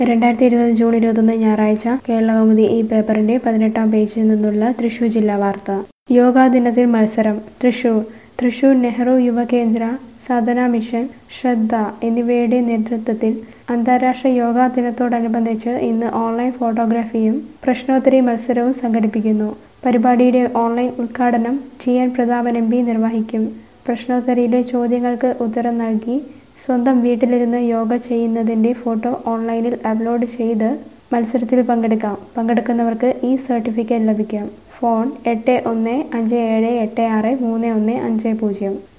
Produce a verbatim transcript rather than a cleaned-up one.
രണ്ടായിരത്തി ഇരുപത് ജൂൺ ഇരുപത്തൊന്ന് ഞായറാഴ്ച കേരളകൗമുദി ഈ പേപ്പറിന്റെ പതിനെട്ടാം പേജിൽ നിന്നുള്ള തൃശൂർ ജില്ലാ വാർത്ത. യോഗാ ദിനത്തിൽ മത്സരം. തൃശൂർ തൃശൂർ നെഹ്റു യുവകേന്ദ്ര, സാധന മിഷൻ, ശ്രദ്ധ എന്നിവയുടെ നേതൃത്വത്തിൽ അന്താരാഷ്ട്ര യോഗാ ദിനത്തോടനുബന്ധിച്ച് ഇന്ന് ഓൺലൈൻ ഫോട്ടോഗ്രാഫിയും പ്രശ്നോത്തരി മത്സരവും സംഘടിപ്പിക്കുന്നു. പരിപാടിയുടെ ഓൺലൈൻ ഉദ്ഘാടനം T N Prathapan M P നിർവഹിക്കും. പ്രശ്നോത്തരിയിലെ ചോദ്യങ്ങൾക്ക് ഉത്തരം നൽകി സ്വന്തം വീട്ടിലിരുന്ന് യോഗ ചെയ്യുന്നതിൻ്റെ ഫോട്ടോ ഓൺലൈനിൽ അപ്ലോഡ് ചെയ്ത് മത്സരത്തിൽ പങ്കെടുക്കാം. പങ്കെടുക്കുന്നവർക്ക് ഈ സർട്ടിഫിക്കറ്റ് ലഭിക്കും. ഫോൺ എട്ട് ഒന്ന് അഞ്ച് ഏഴ് എട്ട് ആറ് മൂന്ന് ഒന്ന് അഞ്ച് പൂജ്യം.